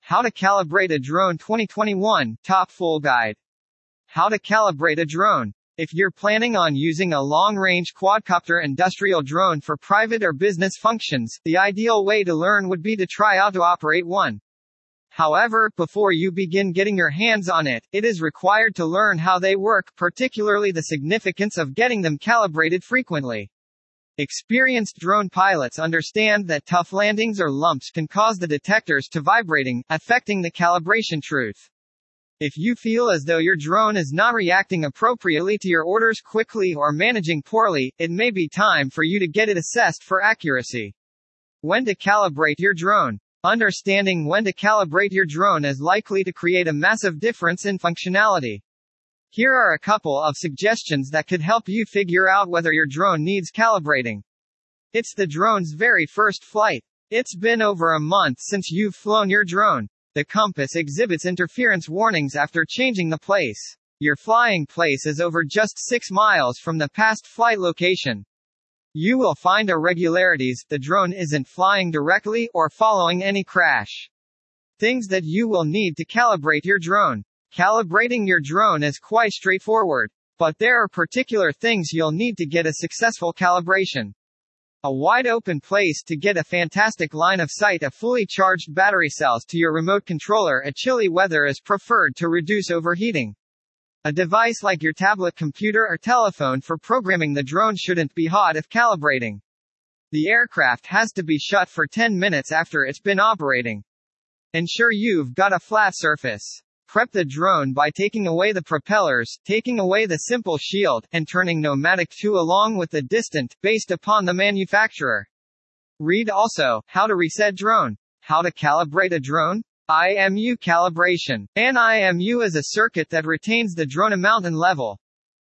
How to Calibrate a Drone 2021 Top Full Guide. How to calibrate a drone. If you're planning on using a long-range quadcopter industrial drone for private or business functions, the ideal way to learn would be to try out to operate one. However, before you begin getting your hands on it, it is required to learn how they work, particularly the significance of getting them calibrated frequently. Experienced drone pilots understand that tough landings or lumps can cause the detectors to vibrating, affecting the calibration truth. If you feel as though your drone is not reacting appropriately to your orders quickly or managing poorly, it may be time for you to get it assessed for accuracy. When to calibrate your drone. Understanding when to calibrate your drone is likely to create a massive difference in functionality. Here are a couple of suggestions that could help you figure out whether your drone needs calibrating. It's the drone's very first flight. It's been over a month since you've flown your drone. The compass exhibits interference warnings after changing the place. Your flying place is over just 6 miles from the past flight location. You will find irregularities, the drone isn't flying directly or following any crash. Things that you will need to calibrate your drone. Calibrating your drone is quite straightforward, but there are particular things you'll need to get a successful calibration. A wide open place to get a fantastic line of sight, a fully charged battery cells to your remote controller, a chilly weather is preferred to reduce overheating. A device like your tablet computer or telephone for programming the drone shouldn't be hot if calibrating. The aircraft has to be shut for 10 minutes after it's been operating. Ensure you've got a flat surface. Prep the drone by taking away the propellers, taking away the simple shield, and turning pneumatic 2 along with the distant, based upon the manufacturer. Read also, How to Reset Drone. How to Calibrate a Drone? IMU Calibration. An IMU is a circuit that retains the drone amount and level.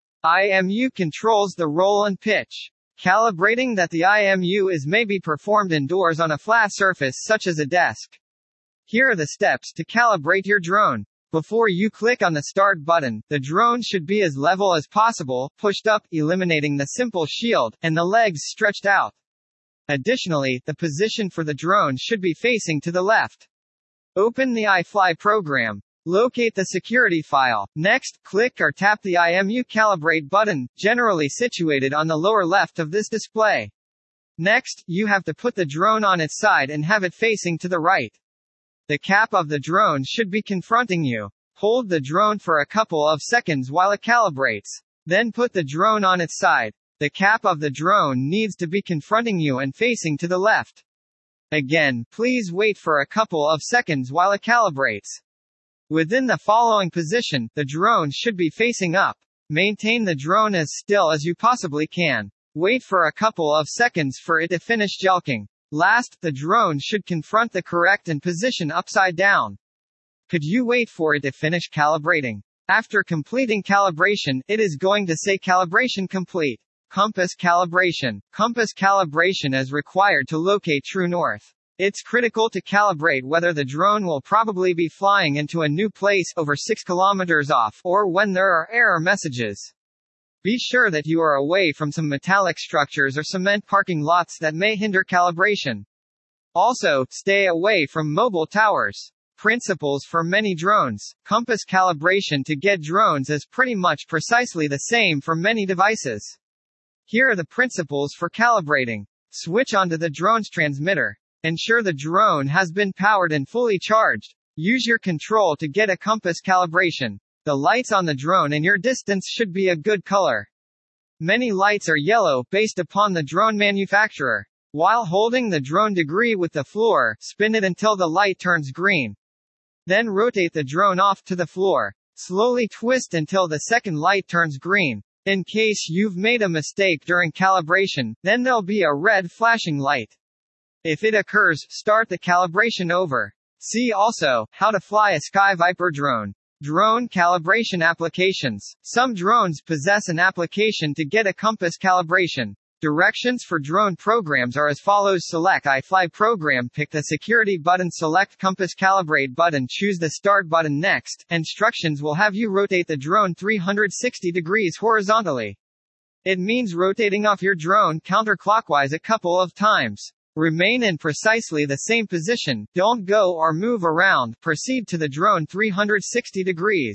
IMU controls the roll and pitch. Calibrating that the IMU is may be performed indoors on a flat surface such as a desk. Here are the steps to calibrate your drone. Before you click on the start button, the drone should be as level as possible, pushed up, eliminating the simple shield, and the legs stretched out. Additionally, the position for the drone should be facing to the left. Open the iFly program. Locate the security file. Next, click or tap the IMU Calibrate button, generally situated on the lower left of this display. Next, you have to put the drone on its side and have it facing to the right. The cap of the drone should be confronting you. Hold the drone for a couple of seconds while it calibrates. Then put the drone on its side. The cap of the drone needs to be confronting you and facing to the left. Again, please wait for a couple of seconds while it calibrates. Within the following position, the drone should be facing up. Maintain the drone as still as you possibly can. Wait for a couple of seconds for it to finish jelking. Last, the drone should confront the correct and position upside down. Could you wait for it to finish calibrating? After completing calibration, it is going to say calibration complete. Compass calibration. Compass calibration is required to locate true north. It's critical to calibrate whether the drone will probably be flying into a new place over 6 kilometers off, or when there are error messages. Be sure that you are away from some metallic structures or cement parking lots that may hinder calibration. Also, stay away from mobile towers. Principles for many drones. Compass calibration to get drones is pretty much precisely the same for many devices. Here are the principles for calibrating. Switch onto the drone's transmitter. Ensure the drone has been powered and fully charged. Use your control to get a compass calibration. The lights on the drone and your distance should be a good color. Many lights are yellow, based upon the drone manufacturer. While holding the drone degree with the floor, spin it until the light turns green. Then rotate the drone off to the floor. Slowly twist until the second light turns green. In case you've made a mistake during calibration, then there'll be a red flashing light. If it occurs, start the calibration over. See also, How to Fly a Skyviper Drone. Drone calibration applications. Some drones possess an application to get a compass calibration. Directions for drone programs are as follows. Select iFly program. Pick the security button. Select compass calibrate button. Choose the start button. Next, instructions will have you rotate the drone 360 degrees horizontally. It means rotating off your drone counterclockwise a couple of times. Remain in precisely the same position, don't go or move around, proceed to the drone 360 degrees.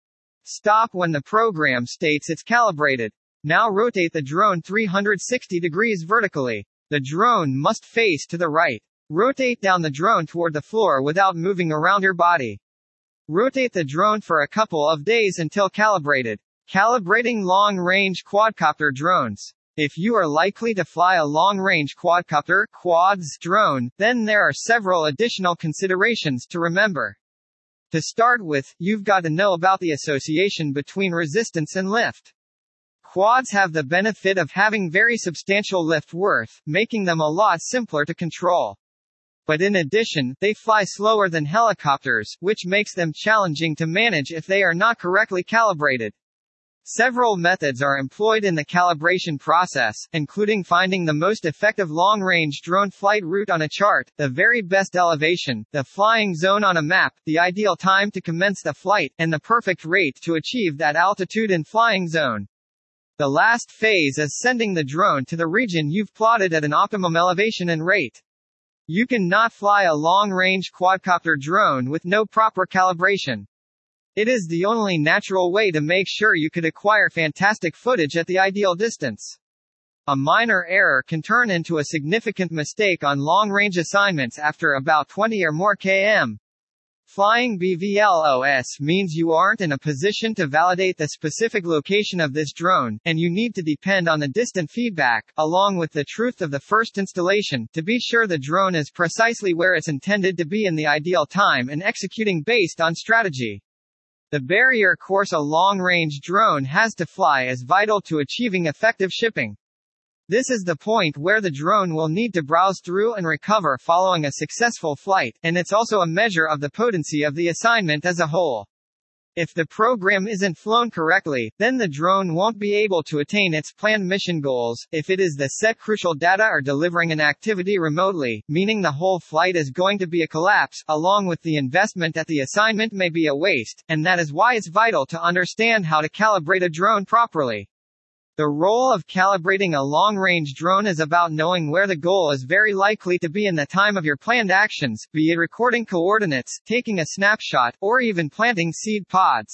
Stop when the program states it's calibrated. Now rotate the drone 360 degrees vertically. The drone must face to the right. Rotate down the drone toward the floor without moving around your body. Rotate the drone for a couple of days until calibrated. Calibrating long-range quadcopter drones. If you are likely to fly a long-range quadcopter (quads) drone, then there are several additional considerations to remember. To start with, you've got to know about the association between resistance and lift. Quads have the benefit of having very substantial lift worth, making them a lot simpler to control. But in addition, they fly slower than helicopters, which makes them challenging to manage if they are not correctly calibrated. Several methods are employed in the calibration process, including finding the most effective long-range drone flight route on a chart, the very best elevation, the flying zone on a map, the ideal time to commence the flight, and the perfect rate to achieve that altitude and flying zone. The last phase is sending the drone to the region you've plotted at an optimum elevation and rate. You cannot fly a long-range quadcopter drone with no proper calibration. It is the only natural way to make sure you could acquire fantastic footage at the ideal distance. A minor error can turn into a significant mistake on long-range assignments after about 20 or more km. Flying BVLOS means you aren't in a position to validate the specific location of this drone, and you need to depend on the distant feedback, along with the truth of the first installation, to be sure the drone is precisely where it's intended to be in the ideal time and executing based on strategy. The barrier course a long-range drone has to fly is vital to achieving effective shipping. This is the point where the drone will need to browse through and recover following a successful flight, and it's also a measure of the potency of the assignment as a whole. If the program isn't flown correctly, then the drone won't be able to attain its planned mission goals. If it is the set crucial data or delivering an activity remotely, meaning the whole flight is going to be a collapse, along with the investment at the assignment may be a waste, and that is why it's vital to understand how to calibrate a drone properly. The role of calibrating a long-range drone is about knowing where the goal is very likely to be in the time of your planned actions, be it recording coordinates, taking a snapshot, or even planting seed pods.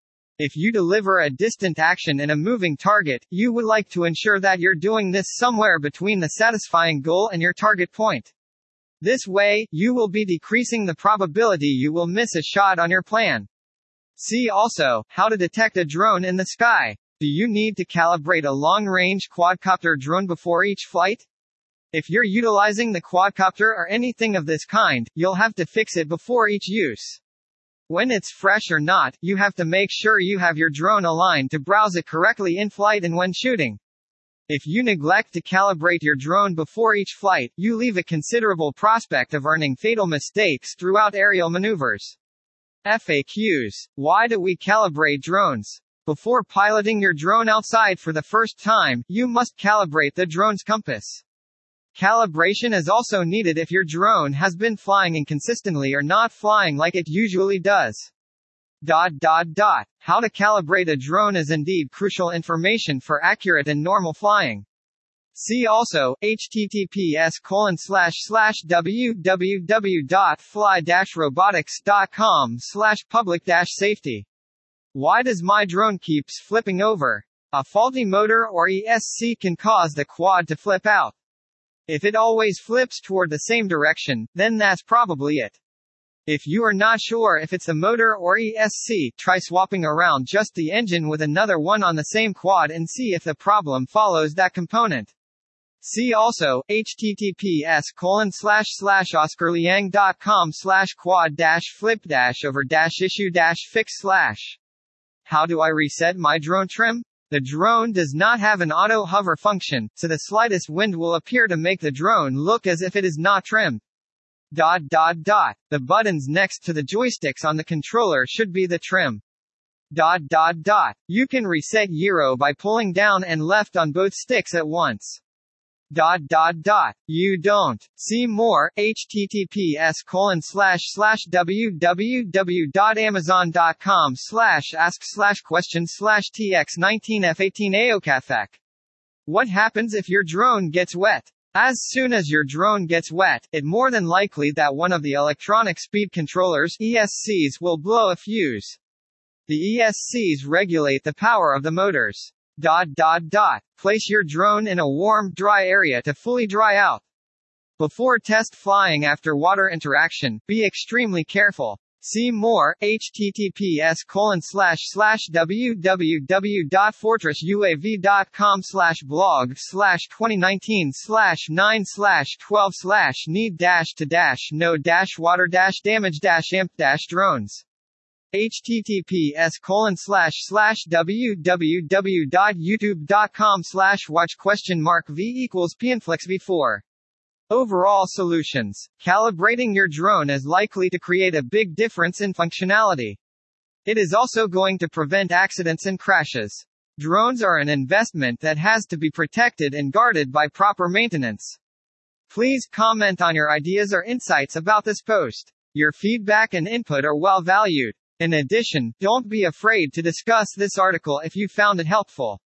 If you deliver a distant action in a moving target, you would like to ensure that you're doing this somewhere between the satisfying goal and your target point. This way, you will be decreasing the probability you will miss a shot on your plan. See also, how to detect a drone in the sky. Do you need to calibrate a long-range quadcopter drone before each flight? If you're utilizing the quadcopter or anything of this kind, you'll have to fix it before each use. When it's fresh or not, you have to make sure you have your drone aligned to browse it correctly in flight and when shooting. If you neglect to calibrate your drone before each flight, you leave a considerable prospect of earning fatal mistakes throughout aerial maneuvers. FAQs. Why do we calibrate drones? Before piloting your drone outside for the first time, you must calibrate the drone's compass. Calibration is also needed if your drone has been flying inconsistently or not flying like it usually does. How to calibrate a drone is indeed crucial information for accurate and normal flying. See also, https://www.fly-robotics.com/public-safety. Why does my drone keeps flipping over? A faulty motor or ESC can cause the quad to flip out. If it always flips toward the same direction, then that's probably it. If you are not sure if it's the motor or ESC, try swapping around just the engine with another one on the same quad and see if the problem follows that component. See also, https://oscarliang.com/quad-flip-over-issue-fix/. How do I reset my drone trim? The drone does not have an auto hover function, so the slightest wind will appear to make the drone look as if it is not trimmed. The buttons next to the joysticks on the controller should be the trim. You can reset gyro by pulling down and left on both sticks at once. You don't. See more, https://www.amazon.com/ask/question/tx19f18aokafek. What happens if your drone gets wet? As soon as your drone gets wet, it more than likely that one of the electronic speed controllers (ESCs) will blow a fuse. The ESCs regulate the power of the motors. Place your drone in a warm, dry area to fully dry out. Before test flying after water interaction, be extremely careful. See more, https://www.fortressuav.com/blog/2019/9/12/need-to-water-damage-imp-drones. https://www.youtube.com/watch?v=p_v4. Overall solutions. Calibrating your drone is likely to create a big difference in functionality. It is also going to prevent accidents and crashes. Drones are an investment that has to be protected and guarded by proper maintenance. Please comment on your ideas or insights about this post. Your feedback and input are well valued. In addition, don't be afraid to discuss this article if you found it helpful.